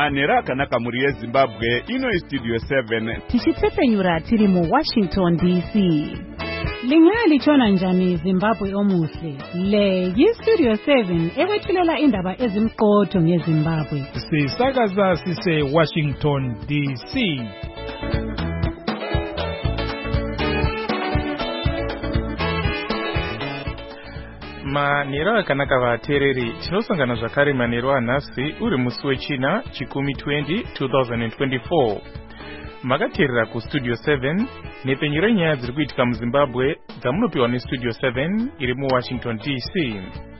Manera Kanaka muri Zimbabwe ino Studio 7 tichitsepenyura tiri mu Washington DC. Lingali chona njani Zimbabwe omuhle. Le yi-Studio 7 ekwethulela indaba ezimqotho ngeZimbabwe. Sisakaza sise Washington DC. Manero akanaka vatereri tinosangana zvakare manero anhasi uri musi wechina chikumi 2024 makateerera kustudio 7 nepenyero nyaya dziri kuitika muZimbabwe dzamunopiwa nestudio 7 iri muWashington DC.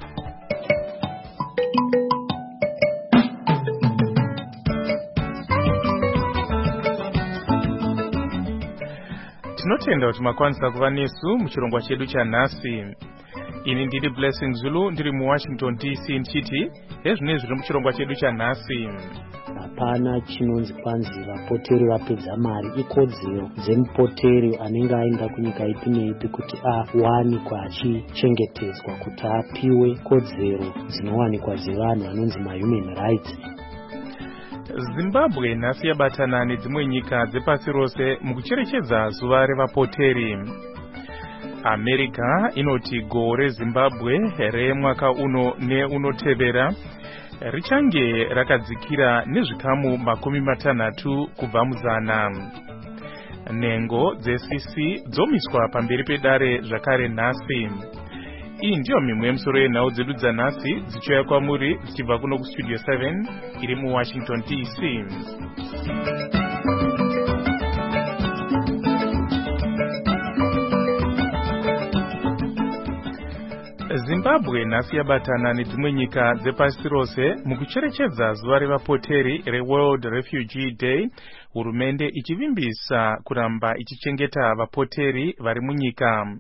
Tinotenda kuti makwanisa kuva nesu muchirongwa chedu chanhasi. Ini ndiri Blessing Zulu ndiri muWashington DC ndichiti ezvino zviri muchirongwa chedu chanhasi. Hapana chinonzi kwanzi vapoteri vapedza mari. Ikodzero dzemupoteri anenge aenda kunyika ipi neipi kuti awanikwa achichengetedzwa, kuti apiwe kodzero dzinowanikwa dzevanhu vanonzi mahuman rights. Zimbabwe nhasi yabatana nedzimwe nyika dzepasi rose mukucherechedza zuva revapoteri. America inoti gore Zimbabwe remwaka uno neunotevera richange rakadzikira nezvikamu 60 kubva muzana. Nhengo dzeCC dzomiswa pamberi pedare zvakare nhasi. Iyi ndiyo mimwe yemusoro yenhau dzedu dzanhasi dzichiuya kwamuri dzichibva kuno kustudio 7 iri muWashington DC. Zimbabwe nhasi yabatana nedzimwe nyika dzepasi rose mukucherechedza zuva revapoteri reWorld Refugee Day, hurumende ichivimbisa kuramba ichichengeta vapoteri vari munyika.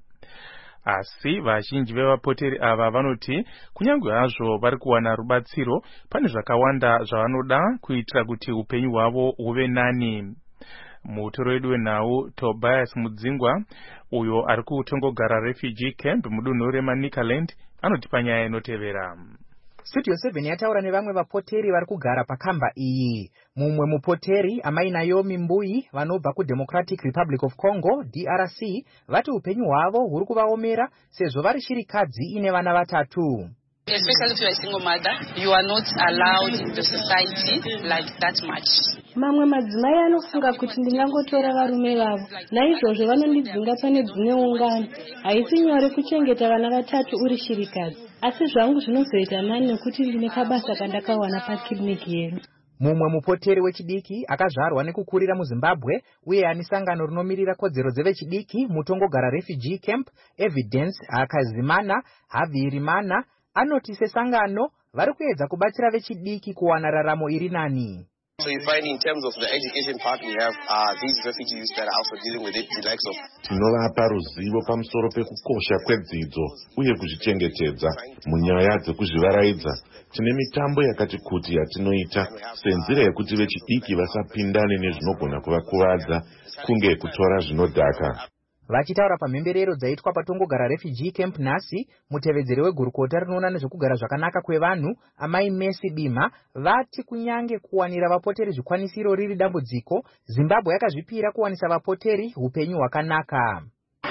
Asi vazhinji vevapoteri ava vanoti kunyange hazvo vari kuwana rubatsiro, pane zvakawanda zvavanoda kuitira kuti upenyu hwavo huve nani. Mutoro wedu wenhau Tobias Mudzingwa, uyo ari kutongogara refugee camp mudunhu reManicaland, anotipa nyaya inotevera. Studio 7 yataura nevamwe vapoteri vari kugara pakamba iyi. Mumwe mupoteri amai Naomi Mbui vanobva kuDemocratic Republic of Congo DRC vati upenyu hwavo huri kuvaomera sezvo vari shirikadzi ine vana vatatu. Especially if you are a single mother, you are not allowed in the society like that much. Mamwe madzimai anofunga kuti ndingangotora varume vavo, naizvozvo vanondidzinga pane dzimwe ungano. Haisi nyore kuchengeta vana vatatu uri shirikadzi, asi zvangu zvinozoita nani nekuti ndine kabasa kandakawana pakiriniki yedu. Mumwe mupoteri wechidiki akazvarwa nekukurira muZimbabwe uye ane sangano rinomirira kodzero dzevechidiki mutongogara refugee camp Evidence Akazimana Havirimana anoti sesangano vari kuedza kubatsira vechidiki kuwana raramo iri nani. So you find in terms of the education part, we have these refugees that are also dealing with it, the likes of. Tinovapa ruzivo pamusoro pekukosha kwedzidzo uye kuzvichengetedza munyaya dzekuzvivaraidza. Tine mitambo yakati kuti yatinoita senzira yekuti vechidiki vasapindane nezvinogona kuvakuvadza kunge kutora zvinodhaka. Vachitaura pamhemberero dzaitwa patongogara refugee camp nhasi, mutevedzeri wegurukota rinoona nezvekugara zvakanaka kwevanhu amai Messi Bima vati kunyange kuwanira vapoteri zvikwanisiro riri dambudziko, Zimbabwe yakazvipira kuwanisa vapoteri upenyu hwakanaka.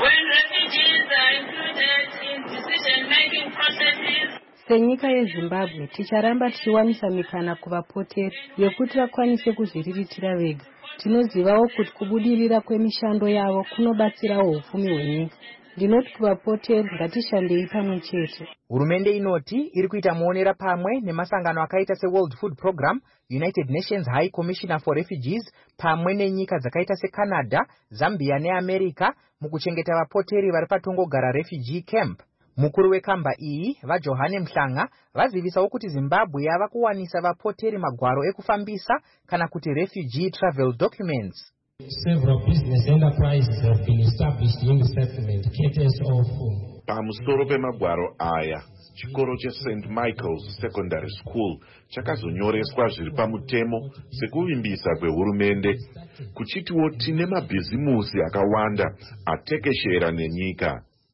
Senyika yeZimbabwe ticharamba tichiwanisa mikana kuvapoteri yekuti vakwanise kuzviriritira vega. Tinozivawo kuti kubudirira kwemishando yavo kunobatsirawo upfumi hwenyika. Ndinoti kuvapoteri ngatishandei pamwe chete. Hurumende inoti iri kuita muonera pamwe nemasangano akaita seWorld Food Program, United Nations High Commissioner for Refugees pamwe nenyika dzakaita seCanada, Zambia neAmerica mukuchengeta vapoteri vari patongogara refugee camp. Mukuru wekamba iyi vaJohane Mhlanga vazivisawo kuti Zimbabwe yava kuwanisa vapoteri magwaro ekufambisa kana kuti refugee travel documents. Several business enterprises have been established in the settlement, KTSO. Pamusoro pemagwaro aya, chikoro cheSt. Michael's Secondary School chakazonyoreswa zviri pamutemo sekuvimbisa kwehurumende, kuchitiwo tine mabhizimusi akawanda atekeshera nenyika.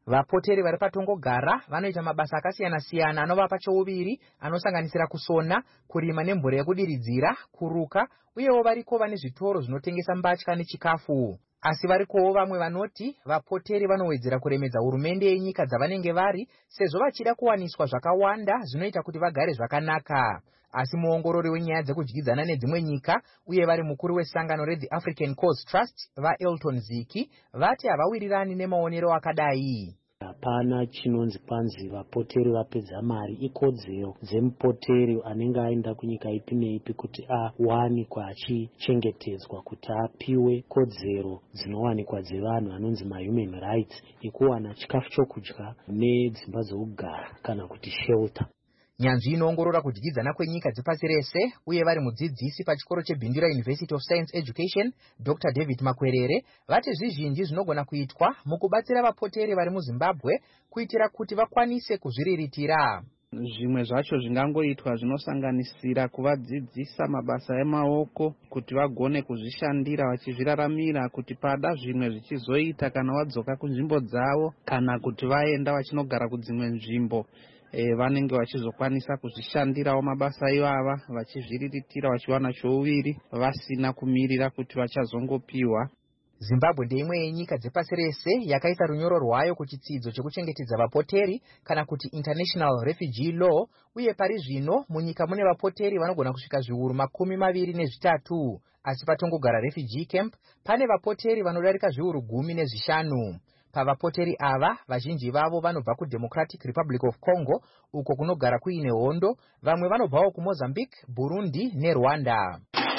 Vapoteri vari patongogara vanoita mabasa akasiyana-siyana anovapa chouviri anosanganisira kusona, kurima nemvura yekudiridzira, kuruka, uyewo variko vane zvitoro zvinotengesa mbatya nechikafu. Asi varikowo vamwe vanoti vapoteri vanowedzera kuremedza hurumende yenyika dzavanenge vari sezvo vachida kuwaniswa zvakawanda zvinoita kuti vagare zvakanaka. Asi muongorori wenyaya dzekudyidzana nedzimwe nyika uye vari mukuru wesangano reThe African Cause Trust vaElton Ziki vati havawirirani nemaonero akadai. Hapana chinonzi kwanzi vapoteri vapedza mari. Ikodzero dzemupoteri anenge aenda kunyika ipi neipi kuti awanikwa achichengetedzwa, kuti apiwe kodzero dzinowanikwa dzevanhu anonzi mahuman rights ekuwana chikafu chokudya nedzimba dzokugara kana kuti shelter. Nyanzvi inoongorora kudyidzana kwenyika dzepasi rese uye vari mudzidzisi pachikoro cheBindira University of Science Education Dr. David Makwerere vati zvizhinji zvinogona kuitwa mukubatsira vapoteri vari muZimbabwe kuitira kuti vakwanise kuzviriritira. Zvimwe zvacho zvingangoitwa zvinosanganisira kuvadzidzisa mabasa emaoko kuti vagone kuzvishandira vachizviraramira, kuti pada zvimwe zvichizoita kana vadzoka kunzvimbo dzavo kana kuti vaenda vachinogara kudzimwe nzvimbo vanenge vachizokwanisa kuzvishandirawo mabasa ivava vachizviriritira vachiwana chouviri vasina kumirira kuti vachazongopiwa. Zimbabwe ndeimwe yenyika dzepasi rese yakaisa runyoro rwayo kuchitsidzo chekuchengetedza vapoteri kana kuti International Refugee Law, uye pari zvino munyika mune vapoteri vanogona kusvika zviuru 23. Asi patongogara refugee camp pane vapoteri vanodarika zviuru 15. Pavapoteri ava vazhinji vavo vanobva kuDemocratic Republic of Congo uko kunogara kuine hondo, vamwe vanobvawo kuMozambique, Burundi neRwanda.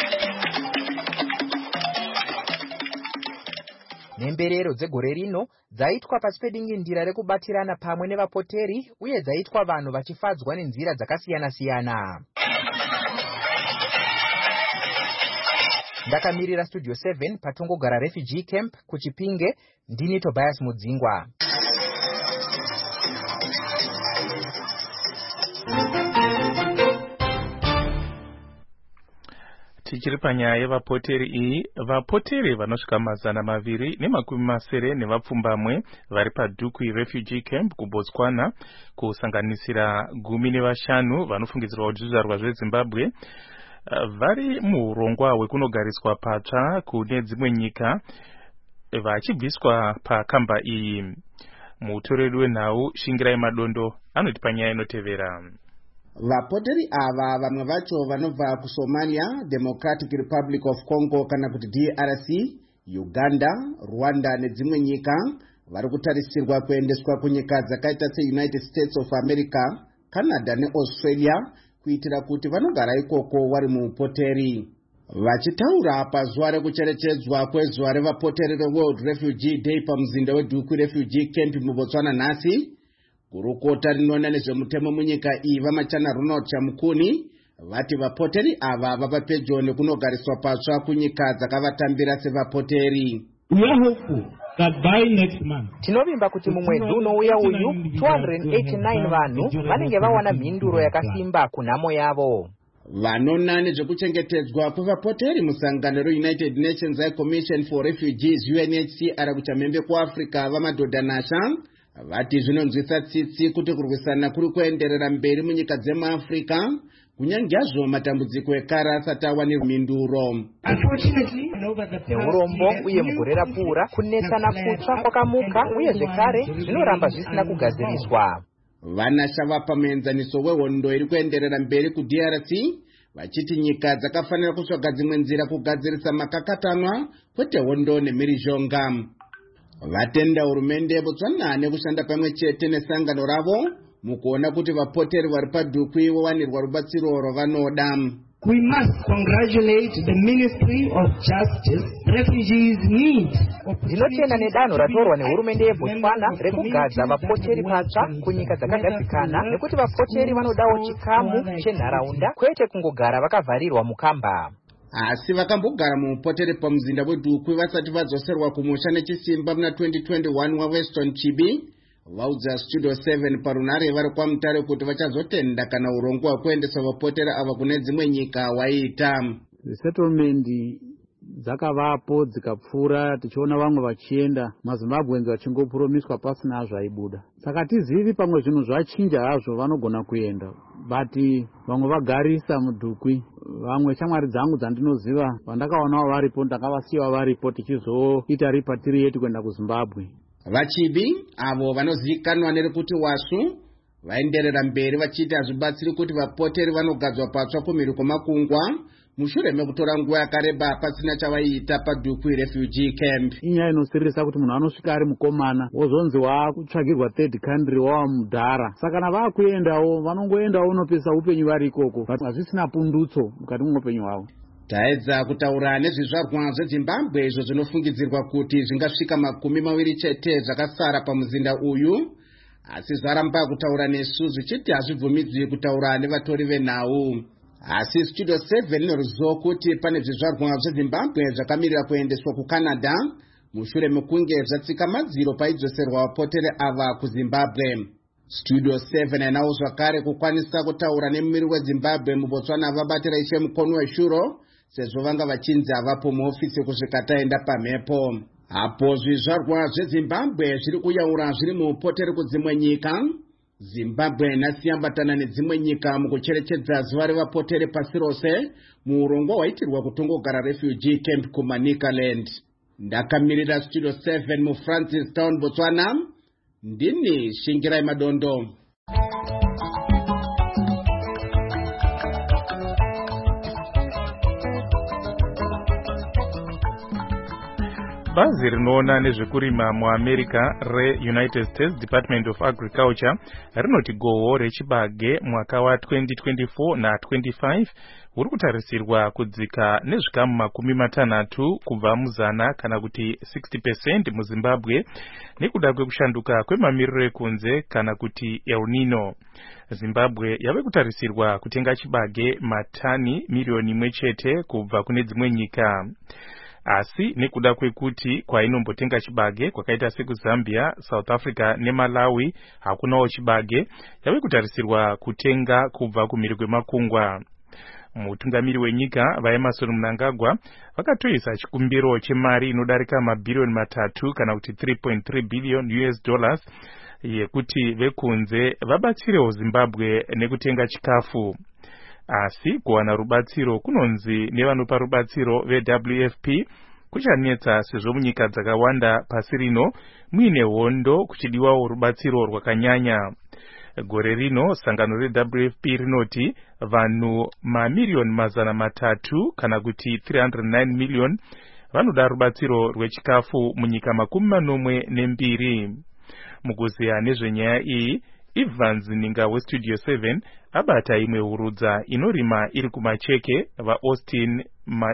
Nemberero dzegore rino dzaitwa pasi pedingindira rekubatirana pamwe nevapoteri uye dzaitwa vanhu vachifadzwa nenzira dzakasiyana-siyana. Ndakamirira Studio 7 patongogara refugee camp kuChipinge, ndini Tobias Mudzingwa. Tichiri panyaya yevapoteri iyi, vapoteri vanosvika 290 nevapfumbamwe vari paDukwi Refugee Camp kuBotswana, kusanganisira 15 vanofungidzirwa kuzvizvarwa zveZimbabwe, vari muurongwa hwekunogariswa patsva kune dzimwe nyika vachibviswa pakamba iyi. Mutoreri wenhau Shingirai Madondo anoti panyaya inotevera. Vapoteri ava vamwe vacho vanobva kuSomalia, Democratic Republic of Congo kana kuti DRC, Uganda, Rwanda nedzimwe nyika vari kutarisirwa kuendeswa kunyika dzakaita seUnited States of America, Canada neAustralia kuitira kuti vanogara ikoko vari muupoteri. Vachitaura pazuva rekucherechedzwa kwezuva revapoteri reWorld Refugee Day pamuzinda weDukwi Refugee Camp muBotswana nhasi, gurukota rinoona nezvemutemo munyika iyi vamachana Ronald Chamukuni vati vapoteri ava vava pedyo nekunogariswa patsva kunyika dzakavatambira sevapoteri. Tinovimba kuti mumwedzi unouya uyu 289 vanhu vanenge vawana mhinduro yakasimba kunhamo yavo. Vanona nezvekuchengetedzwa kwevapoteri musangano reUnited Nations High Commission for Refugees UNHCR kuchamhembe kuAfrica vamadhodha Nasha vati zvinonzwisa tsitsi kuti kurwisana kuri kuenderera mberi munyika dzemuAfrica kunyange hazvo matambudziko ekare asati awanirwa mhinduro. Neurombo uye mugore rapfuura kunetsana kutsva kwakamuka uye zvekare zvinoramba zvisina kugadziriswa. Vanasha vapa muenzaniso wehondo iri kuenderera mberi kuDRC vachiti nyika dzakafanira kutsvaga dzimwe nzira kugadzirisa makakatanwa kwete hondo nemhirizhonga. Vatenda hurumende yeBotswana nekushanda pamwe chete nesangano ravo mukuona kuti vapoteri vari paDukwi vowanirwa rubatsiro rwavanoda. We must congratulate the Ministry of Justice. Refugees need. Ndinotenda nedanho ratorwa nehurumende yeBotswana rekugadza vapoteri patsva kunyika dzakagadzikana, nekuti vapoteri vanodawo chikamu chenharaunda kwete kungogara vakavharirwa mukamba. Asi vakambogara muupoteri pamuzinda weDukwi vasati vadzoserwa kumusha nechisimba muna 2021 waWeston Chibi vaudza Studio 7 parunare vari kwamutare kuti vachazotenda kana urongwa hwekuendesa vapoteri ava kune dzimwe nyika waita. The settlement dzakavapo dzikapfuura, tichiona vamwe vachienda, mazimbabwenzi vachingopuromiswa pasina zvaibuda. Saka tizivi pamwe zvinhu zvachinja hazvo vanogona kuenda, but vamwe vagarisa mudhukwi. Vamwe shamwari dzangu dzandinoziva vandakaonawo varipo, ndakavasiyiwa varipo tichizoita repatriate kuenda kuZimbabwe. Vachibi avo vanozivikanwa nerekuti wasu vaenderera mberi vachiti hazvibatsiri kuti vapoteri vanogadzwa patsva kumhiri kwemakungwa mushure mekutora nguva yakareba pasina chavaiita padhukwi refugee camp. Inyaya inosirisa kuti munhu anosvika ari mukomana wozonzi wakutsvagirwa third country wava mudhara. Saka kana vakuendawo vanongoendawo unopesa upenyu vari ikoko, hazvisina pundutso mukati mweupenyu hwavo. Taedza kutaura nezvizvarwa zveZimbabwe izvo zvinofungidzirwa kuti zvingasvika 20 chete zvakasara pamuzinda uyu, asi zvaramba kutaura nesu zvichiti hazvibvumidzwi kutaura nevatori venhau. Asi Studio 7 inoruzivo kuti pane zvizvarwa zveZimbabwe zvakamirira kuendeswa kuCanada mushure mekunge zvatsika madziro paidzoserwa vapoteri ava kuZimbabwe. Studio 7 ainawo zvakare kukwanisa kutaura nemumiri weZimbabwe muBotswana vabatira Ishe Mukono weshuro, sezvo vanga vachinzi havapo muofisi kusvika taenda pamhepo. Apo zvizvarwa zveZimbabwe zviri kuyaura zviri muupoteri kudzimwe nyika, Zimbabwe nhasi yambatana nedzimwe nyika mukucherechedza zuva revapoteri pasi rose muurongwa hwaitirwa kutongogara refugee camp kuManicaland. Ndakamirira Studio 7 muFrancistown, Botswana, ndini Shingirai Madondo. Bazi rinoona nezvekurima muAmerica reUnited States Department of Agriculture rinoti gohwo rechibage mwaka wa2024 na25 uri kutarisirwa kudzika nezvikamu 60 kubva muzana kana kuti 60% muZimbabwe nekuda kwekushanduka kwemamiriro ekunze kana kuti El Nino. Zimbabwe yave kutarisirwa kutenga chibage matani 1,000,000 chete kubva kune dzimwe nyika. Asi nekuda kwekuti kwainombotenga chibage kwakaita sekuZambia, South Africa neMalawi hakunawo chibage, yave kutarisirwa kutenga kubva kumhiri kwemakungwa. Mutungamiri wenyika vaEmerson Mnangagwa vakatoisa chikumbiro chemari inodarika mabhirioni 3 kana kuti $3.3 billion yekuti vekunze vabatsirewo Zimbabwe nekutenga chikafu. Asi kuwana rubatsiro kunonzi nevanopa rubatsiro veWFP kuchanetsa sezvo munyika dzakawanda pasi rino muine hondo kuchidiwawo rubatsiro rwakanyanya. Gore rino sangano reWFP rinoti vanhu mamiliyoni 300 kana kuti 309 million vanoda rubatsiro rwechikafu munyika 42. Mukuziya nezvenyaya iyi, Evans Ninga weStudio 7 abata imwe hurudza inorima iri kumacheke vaAustin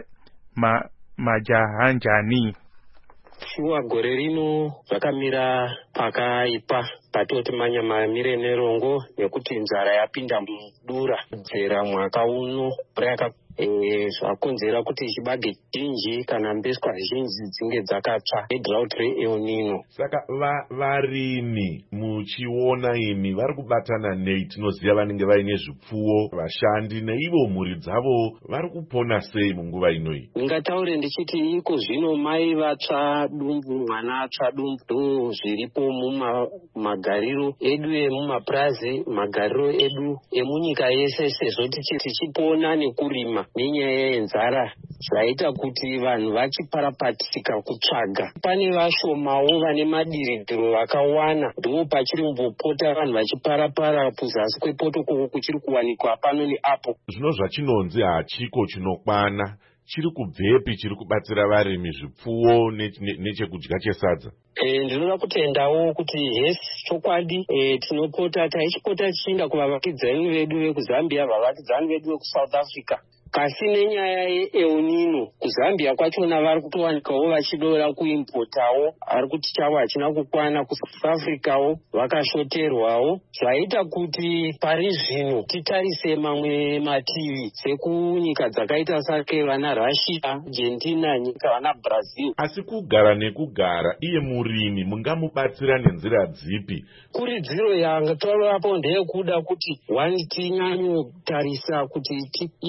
Majahanjani. Shuwa gore rino zvakamira pakaipa patoti manyamamire nerongo nekuti nzara yapinda mudura dzera mwaka uno zvakonzera kuti chibage chinji kana mbeswa zhinji dzinge dzakatsva edrought reEl Nino. Saka varimi muchiona imi vari kubatana nei? Tinoziva vanenge vaine zvipfuwo, vashandi neivo mhuri dzavo vari kupona sei munguva inoyi? Ndingataure ndichiti iko zvino mai vatsva dumbu, mwana atsva dumbu, ndo zviripo mumagariro edu emumapurazi, magariro edu emunyika yese, sezvo tichipona nekurima nenyaya yenzara zvaita kuti vanhu vachiparapatika kutsvaga. Pane vashomawo vane madiridhiro vakawana, ndo pachiri kumbopota vanhu vachiparapara kuzasi kwepoto koko kuchiri kuwanikwa pano neapo. Zvino zvachinonzi hachiko chinokwana, chiri kubvepi chiri kubatsira varimi zvipfuwo nechekudya chesadza? Ndinoda kutendawo kuti yes, chokwadi tinopota tichienda kuvavakidzani vedu vekuZambia, vavakidzani vedu vekuSouth Africa. Kasi nenyaya yeEl Nino kuZambia kwachona vari kutowanikawo vachidora kuimpotawo, ari kuti chavo hachina kukwana. kuSouth Africawo vakashoterwawo, zvaita kuti pari zvino titarise mamwe mativi sekunyika dzakaita sake vana Russia, Argentina, nyika vana Brazil. Asi kugara nekugara, iye murimi mungamubatsira nenzira dzipi? Kuridziro yanga tovapo ndeyekuda kuti tinyanye tarisa kuti tiite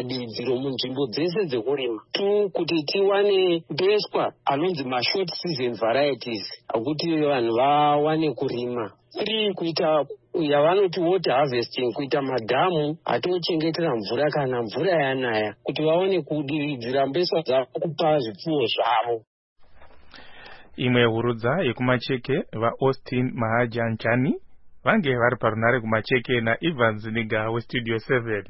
kudiridziro munzvimbo dzese dzekurima kuti tiwane mbeswa anonzi mashort season varieties akuti vanhu vawane kurima kuita yavanoti water harvesting, kuita madhamu atochengetera mvura kana mvura yanaya kuti vaone kudiridzira mbeswa dzavo kupa zvipfuwo zvavo. Imwe hurudza yekumacheke vaAustin Mahajanchani vange vari parunare kumacheke naIvan Ziniga weStudio 7.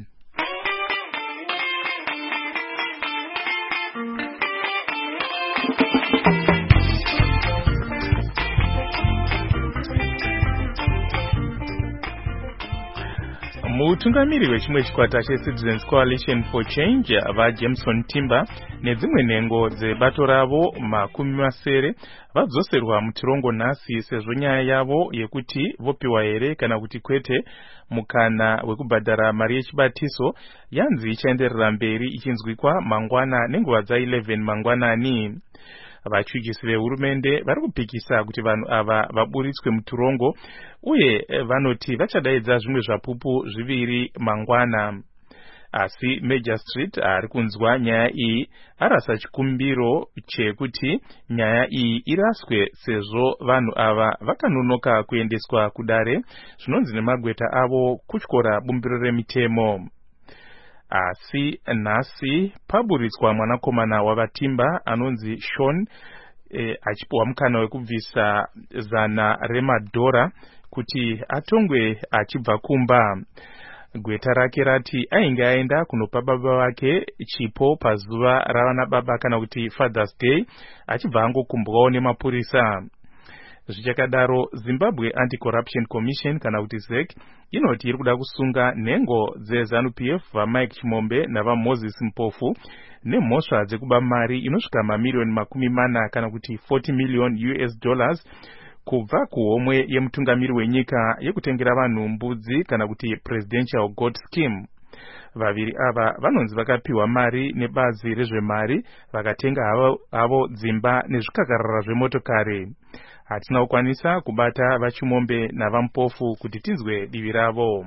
Mutungamiri wechimwe chikwata cheCitizens Coalition for Change vaJameson Timber nedzimwe nhengo dzebato ravo 70 vadzoserwa mutirongo nhasi sezvo nyaya yavo yekuti vopiwa here kana kuti kwete mukana wekubhadhara mari yechibatiso yanzi ichaenderera mberi ichinzwikwa mangwana nenguva dza11 mangwanani. Vatsvigisi vehurumende vari kupikisa kuti vanhu ava vaburitswe muturongo uye vanoti vachadaidza zvimwe zvapupu zviviri mangwana. Asi Major Street ari kunzwa nyaya iyi arasa chikumbiro chekuti nyaya iyi iraswe sezvo vanhu ava vakanonoka kuendeswa kudare zvinonzi nemagweta avo kutyora bumbiro remitemo. Asi nhasi paburitswa mwanakomana wavaTimber anonzi Sean achipiwa mukana wekubvisa $100 kuti atongwe achibva kumba. Gweta rake rati ainge aenda kunopa baba vake chipo pazuva ravana baba kana kuti Father's Day achibva angokumbwawo nemapurisa. Zvichakadaro Zimbabwe Anti-Corruption Commission kana kuti ZEC inoti iri kuda kusunga nhengo dzeZANU-PF vaMike Chimombe navaMoses Mpofu nemhosva dzekuba mari inosvika mamiliyoni 40 kana kuti $40 million kubva kuhomwe yemutungamiri wenyika yekutengera vanhu mbudzi kana kuti Presidential Goat Scheme. Vaviri ava vanonzi vakapiwa mari nebazi rezvemari vakatenga havo dzimba nezvikakarara zvemotokari. Hatina kukwanisa kubata vaChimombe navaMpofu kuti tinzwe divi ravo.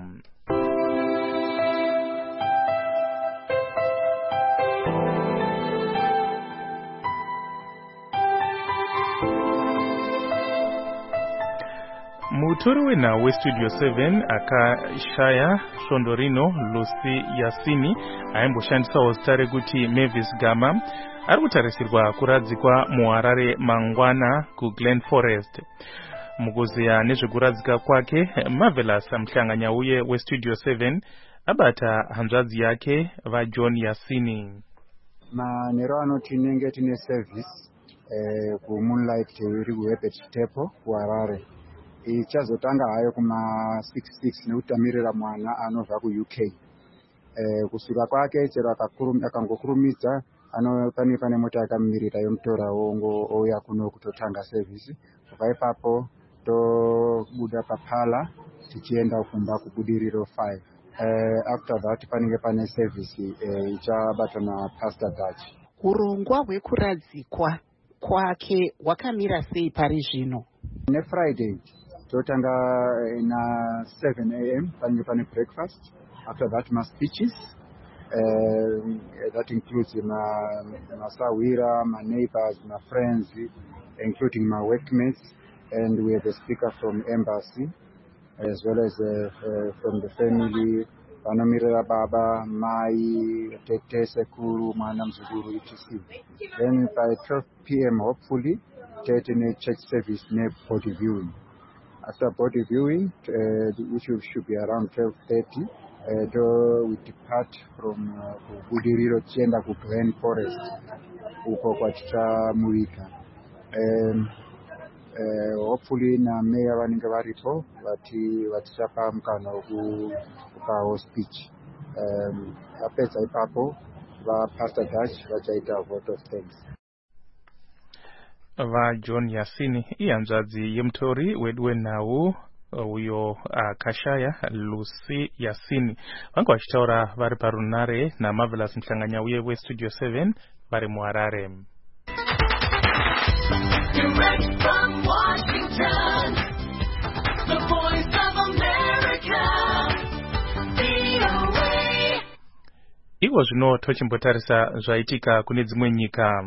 Mutori wenhau weStudio 7 akashaya svondo rino Lucy Yasini aimboshandisawo zita rekuti Mavis Gama ari kutarisirwa kuradzikwa muHarare mangwana kuGlen Forest. Mukuziya nezvekuradzika kwake, Marvelous muhlanganyauye weStudio 7 abata hanzvadzi yake vaJohn Yasini. Manero anoti nenge tine service kuMoonlight iri kuHerbert Tepo kuHarare. Ichazotanga hayo kuma 66 nekutamirira mwana anobva kuUK. Kusvika kwake chero akangokurumidza pane mota yakamirira yomutora ouya kuno kutotanga service. Kubva ipapo tobuda papala tichienda kumba kubudiriro 5. After that panenge pane service ichabatwa naPastor Dutch. Urongwa hwekuradzikwa kwake hwakamira sei pari zvino? NeFriday totanga na 7 a.m. panenge pane breakfast. After that my speeches. That includes my sawira, my neighbors, my friends, including my workmates, and we have a speaker from embassy, as well as from the family, Panamirira Baba, Mai, Tete Sekuru, Manam Zuguru, etc. Then by 12 p.m. hopefully, take a church service near body viewing. After body viewing, which should be around 12:30, we depart from Budiriro tienda ku Glen Forest uko kwa Chitamurika. Hopefully na meya vanenge varipo vatichapa mukana wekupawo speech. Apedza ipapo vaPastor Dutch vachaita vote of thanks. VaJohn Yasini ihanzvadzi yemutori wedu wenhau uyo akashaya Lucy Yasini vanga vachitaura vari parunare naMarvelous muhlanganyauye weStudio 7 vari muHarare. Direct from Washington, the voice of America, VOA. ndipo zvino tochimbotarisa zvaitika kune dzimwe nyika.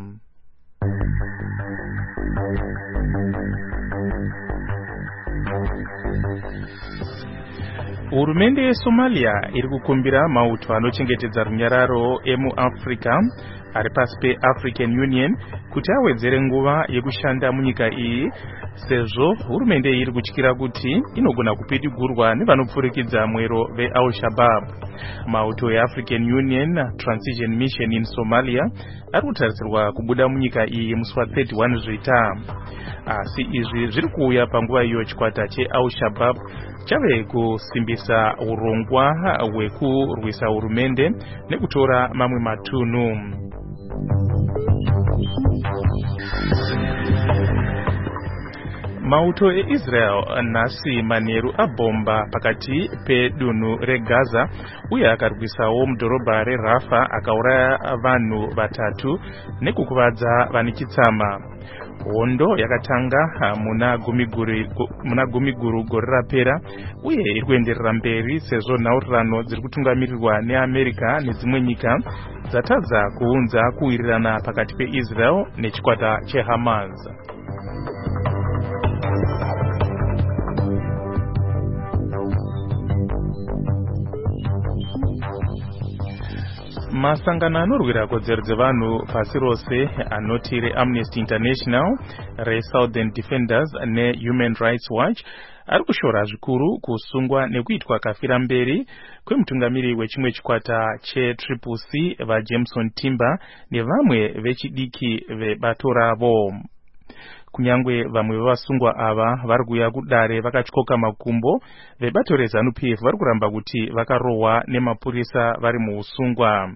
Hurumende yeSomalia iri kukumbira mauto anochengetedza runyararo emuAfrica ari pasi peAfrican Union kuti awedzere nguva yekushanda munyika iyi, sezvo hurumende iri kutyira kuti inogona kupitigurwa nevanopfurikidza mwero veAl-Shabaab. Mauto eAfrican Union Transition Mission in Somalia ari kutarisirwa kubuda munyika iyi musi wa31 Zvita. Asi izvi zviri kuuya panguva iyo chikwata cheAl-Shabaab chave kusimbisa urongwa hwekurwisa hurumende nekutora mamwe matunhu. Mauto eIsrael nhasi manheru abhomba pakati pedunhu reGaza uye akarwisawo mudhorobha reRafa akauraya vanhu 3 nekukuvadza vane chitsama. Hondo yakatanga muna Gumiguru gore rapera uye iri kuenderera mberi sezvo nhaurirano dziri kutungamirirwa neAmerica nedzimwe nyika dzatadza kuunza kuwirirana pakati peIsrael nechikwata cheHamas. Masangano anorwira kodzero dzevanhu pasi rose anoti reAmnesty International, reSouthern Defenders neHuman Rights Watch ari kushora zvikuru kusungwa nekuitwa kafira mberi kwemutungamiri wechimwe chikwata cheTCC vaJameson Timber nevamwe vechidiki vebato ravo. Kunyangwe vamwe vevasungwa ava vari kuuya kudare vakatyoka makumbo, vebato reZANU-PF vari kuramba kuti vakarohwa nemapurisa vari muusungwa.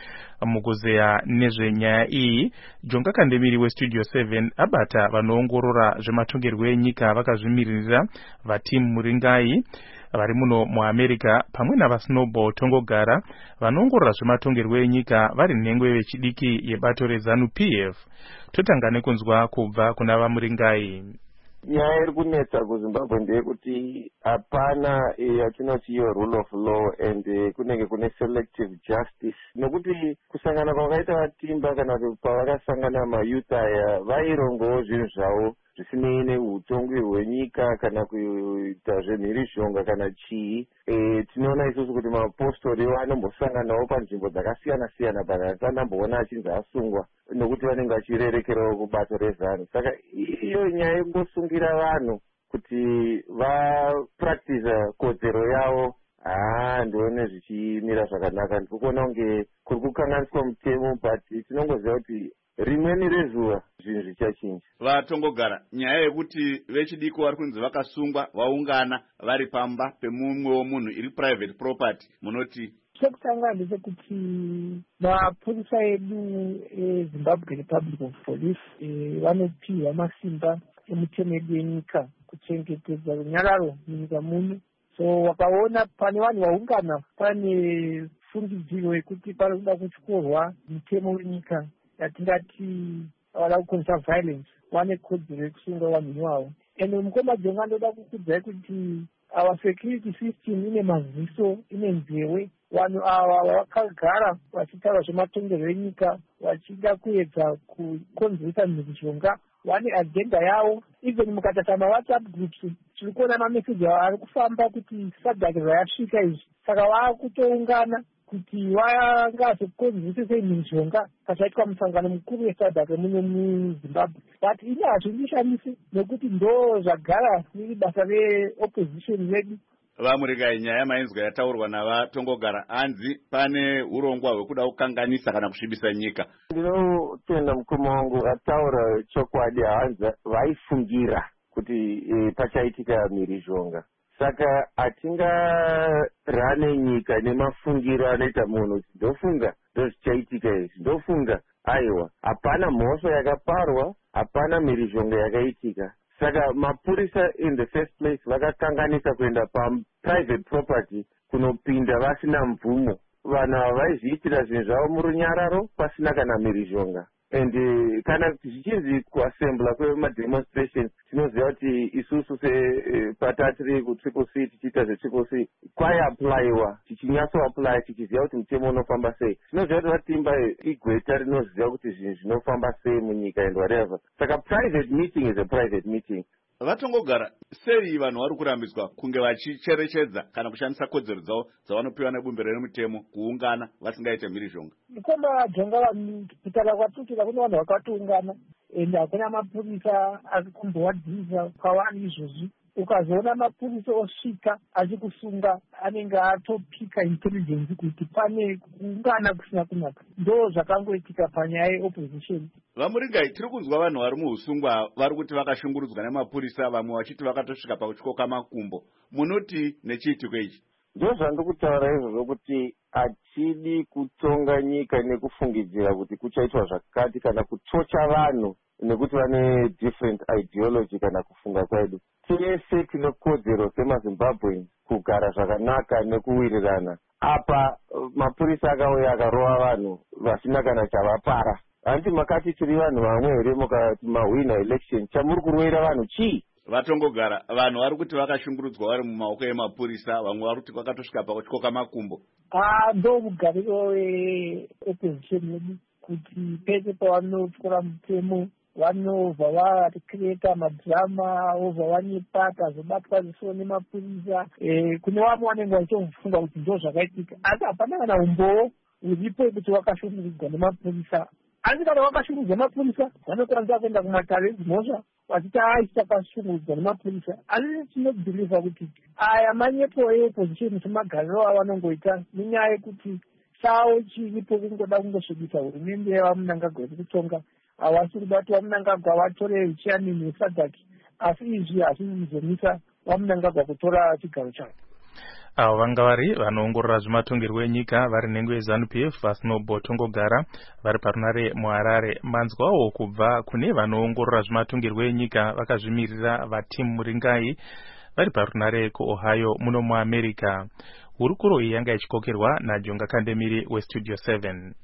Mukuzeya nezvenyaya iyi, Jonga Kandemiri weStudio 7 abata vanoongorora zvematongerwo enyika vakazvimirira vaTim Muringai vari muno muAmerica pamwe navaSnowball Tongogara vanoongorora zvematongerwo enyika vari nhengo vechidiki yebato reZANU-PF. Totanga nekunzwa kubva kuna vaMuringai. Nyaya iri kunetsa kuZimbabwe ndeyekuti hapana yatinoti iyo rule of law and kunenge kune selective justice, nokuti kusangana kwakaita vaTimber kana kuti pavakasangana mayuth aya vairongawo zvinhu zvavo zvisinei neutongwe hwenyika kana kuita zvemhirizhonga kana chii. Tinoona isusu kuti mapostori anombosanganawo panzvimbo dzakasiyana siyana pakanamboona achinzi asungwa nokuti vanenge vachirerekerawo kubato reZANU. Saka iyo nyaya yekungosungira vanhu kuti vapractice kodzero yavo ndione zvichimira zvakanaka. Ndiri kuona kunge kuri kukanganiswa mutemo, but tinongoziva kuti rimweni rezuva zvinhu zvichachinja. Vatongogara, nyaya yekuti vechidiki vari kunzi vakasungwa vaungana vari pamba pemumwewo munhu iri private property, munoti chekutanga ndechekuti mapurisa edu eZimbabwe Republic of Police vanopiwa masimba emutemo edu yenyika kuchengetedza runyararo munyika muno. So wakaona pane vanhu vaungana pane fungidziro yekuti pari kuda kutyorwa mutemo wenyika yatingati vada kuconserve violence, vane kodzero yekusunga vanhu ivavo. Ende mukoma Jonga ndoda kukudzai kuti our security system ine maziso, ine nzewe. Vanhu ava vakagara vachitaura zvematongerwo enyika vachida kuedza kukonzeresa mhirizhonga vane agenda yavo. Even mukatata maWhatsApp groups tiri kuona mameseji ari kufamba kuti sadhaki zvayasvika izvi, saka vakutoungana kuti vangazokonzeresa mhirizhonga pachaitwa musangano mukuru wesadhaki muno muZimbabwe. But ini hazvindishamisi nekuti ndo zvagara riri basa reopposition vedu. Vamuringai, nyaya mainzwa yataurwa navatongogara hanzi pane urongwa hwekuda kukanganisa kana kusvibisa nyika. Ndinotenda mukoma wangu ataura chokwadi, hanzi vaifungira kuti pachaitika mhirizhonga. Saka hatingarane nyika nemafungiro anoita munhu kuti ndofunga ndozvichaitika izvi, ndofunga aiwa hapana mhosva yakaparwa, hapana mhirizhonga yakaitika. Saka mapurisa in the first place vakakanganisa kuenda private property kunopinda vasina mvumo. Vanhu ava vaizviitira zvinhu zvavo murunyararo pasina kana mhirizhonga. And kana zvichinzi kuassembla kwemademonstrations tinoziva kuti isusu tatiri kutriple C tichiita zvetriple C kwaiaplaiwa tichinyatsoaplaya tichiziva kuti mutemo unofamba sei. Zvinoziva kuti vatimba igweta rinoziva kuti zvinhu zvinofamba sei munyika and whatever. Saka private meeting is a private meeting. Vatongogara sei vanhu vari kurambiswa kunge vachicherechedza kana kushandisa kodzero dzavo dzavanopiwa nebumbiro remutemo kuungana vasingaite mhirizhonga? Nikoma jonga vanhu kutaura kwatutika kune vanhu vakatiungana ende hakuna mapurisa ari kumbowadzisa kwavari izvozvi. Ukazoona mapurisa osvika achikusunga anenge atopika intelligence kuti pane kuungana kusina kunaka. Ndo zvakangoitika panyaya yeopposition. Vamuringai, tiri kunzwa vanhu vari muusungwa vari kuti vakashungurudzwa nemapurisa, vamwe vachiti vakatosvika pakutyoka makumbo. Munoti nechiitiko ichi? Ndo zvandikutaura izvozvo kuti hatidi kutonga nyika nekufungidzira kuti kuchaitwa zvakati kana kuchocha vanhu nekuti vane different ideology kana kufunga kwedu. Tese tine kodzero semaZimbabweans kugara zvakanaka nekuwirirana. Apa mapurisa akauya akarova vanhu vasina kana chavapara. Hanti makati tiri vanhu vamwe here mukati mahwina election chamuri kurwira vanhu chii? Vatongogara vanhu vari kuti vakashungurudzwa vari mumaoko emapurisa, vamwe vari kuti vakatosvika pakutyoka makumbo. Ndo mugariro weopposition yedu kuti pese pavanotyora mutemo vanobva vakreta madhirama obva vanepata zobatwa ziso nemapurisa. Kune vamwe vanenge vachitofunga kuti ndo zvakaitika, asi hapana kana umbowo uripo kuti vakashungurudzwa nemapurisa. Asi kana vakashungurudzwa nemapurisa vanokwanisa kuenda kumatare edzimhosva vachiti takashungurudzwa nemapurisa. Asi tinobhiliva kuti aya manyepo eopposition semagariro avanongoita nenyaya yekuti chavo chiripo kungoda kungosvibisa hurumende yevamunangagwa yekutonga. Havasi kubati vamunangagwa vatore Ruchianini neSadaki, asi izvi hazvisi kuzomisa vamunangagwa kutora chigaro chavo. Avo vanga vari vanoongorora zvematongerwo enyika vari nhengo yeZANU-PF vaSnowball Tongogara vari parunare muHarare. Manzwawo kubva kune vanoongorora zvematongerwo enyika vakazvimirira vaTim Muringai vari parunare kuOhio muno muAmerica. Hurukuro iyi yanga ichikokerwa naJonga Kandemiri weStudio 7.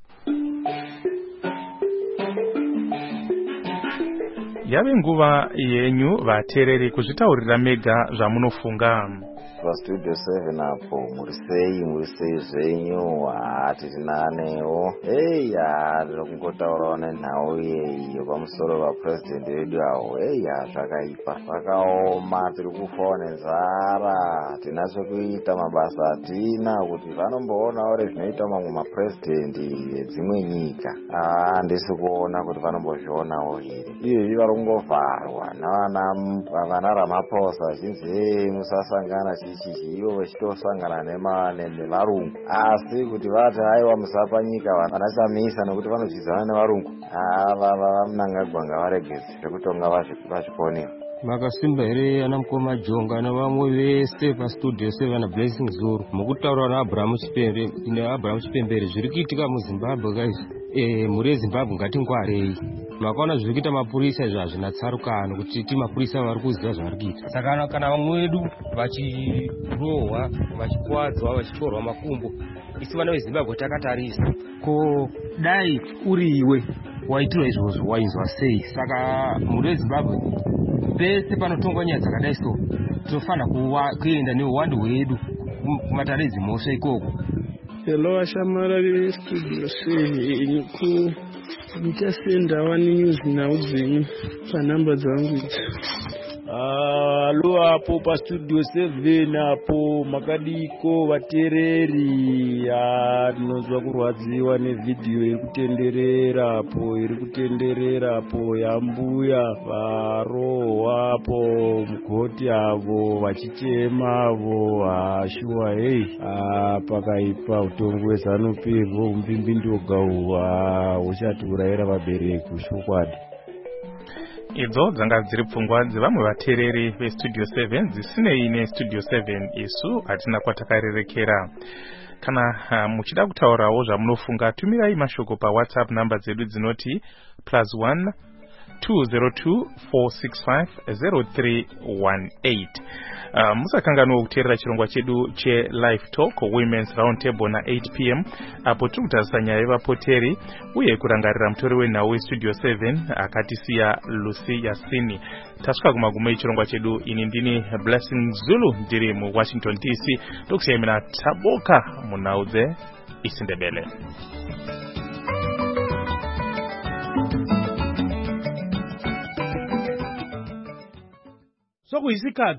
Yave nguva yenyu vateereri kuzvitaurira mega zvamunofunga. Studio 7 apo muri sei zvenyu? Tiri nanewo. Kungotaurawo nenhau iyo pamusoro vapurezidendi vedu avo. Zvakaipa, zvakaoma, tiri kufawo nenzara, hatina zvekuita, mabasa hatina, kuti vanomboonawo zvinoita mamwe mapurezidendi edzimwe nyika. Handisi kuona kuti vanombozvionawo here. Izvi vari kungovharwa navana Ramaphosa vachinzi musasangana ivo vachitosangana nevarungu, asi kuti vati haiwa musapa nyika vanachamisa nekuti vanozvidzana nevarungu. Vamunangagwa ngavaregedze zvekutonga vazviponera. Makasimba here ana mukoma Jonga nevamwe vese paStudio 7 naBlessing Zulu mukutaura naAbraham Chipembere zviri kuitika muZimbabwe guys. Muri eZimbabwe ngatingwarei. Makaona zviri kuita mapurisa izvi hazvina tsarukano kuti ti mapurisa vari kuziva zvavari kuita. Saka kana vamwe vedu vachirohwa, vachikuwadzwa, vachitorwa makumbo, isi vana veZimbabwe takatarisa. Ko dai uri iwe waitirwa izvozvo wainzwa sei? Saka muri weZimbabwe pese panotongwa nyaya dzakadai so tinofanira kuenda neuwandu hwedu kumatare edzimhosva ikoko. Hello ashamara veStudio 7 ndichasenda news nhau dzenyu panhamba dzangu idzi. Halo apo paStudio 7 apo makadiko vateereri. Tinonzwa kurwadziwa nevhidhiyo iri kutenderera apo yambuya varohwa apo mugoti avo vachichema avo. Shuwa pakaipa utongo hweZANU-PF umbimbindoga uhu uchatiurayira vabereki chokwadi. Idzo dzanga dziri pfungwa dzevamwe vateereri veStudio 7 dzisinei neStudio 7 isu hatina kwatakarerekera. Kana muchida kutaurawo zvamunofunga tumirai mashoko paWhatsApp namba dzedu dzinoti +1 202-465-0318. Musakanganwa kuteerera chirongwa chedu che-Live Talk Women's Roundtable na 8 p.m. apo tiri kutarisa nyaya yevapoteri uye kurangarira mutori wenhau westudio 7 akatisiya Lucy Yasini. Tasvika kumagumo echirongwa chedu. Ini ndini Blessing Zulu ndiri muWashington DC. Tokusiyai mina Taboka munhau dzeIsindebele. Sokuyisikhathi